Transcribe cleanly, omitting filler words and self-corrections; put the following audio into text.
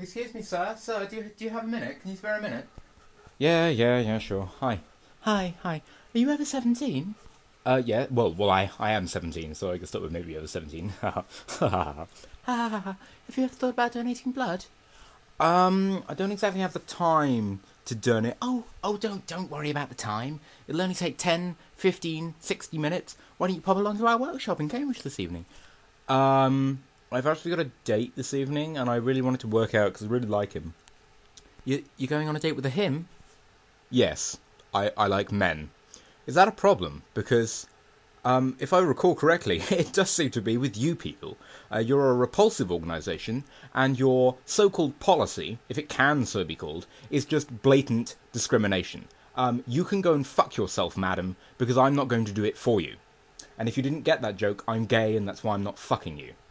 Excuse me, sir. Sir, do you have a minute? Can you spare a minute? Yeah, sure. Hi. Hi. Are you over 17? Yeah, well, I am 17, so I can start with maybe over 17. Have you ever thought about donating blood? I don't exactly have the time to donate. Don't worry about the time. It'll only take 10, 15, 60 minutes. Why don't you pop along to our workshop in Cambridge this evening? I've actually got a date this evening, and I really wanted to work out because I really like him. You're going on a date with a him? Yes, I like men. Is that a problem? Because, if I recall correctly, it does seem to be with you people. You're a repulsive organisation, and your so-called policy, if it can so be called, is just blatant discrimination. You can go and fuck yourself, madam, because I'm not going to do it for you. And if you didn't get that joke, I'm gay, and that's why I'm not fucking you.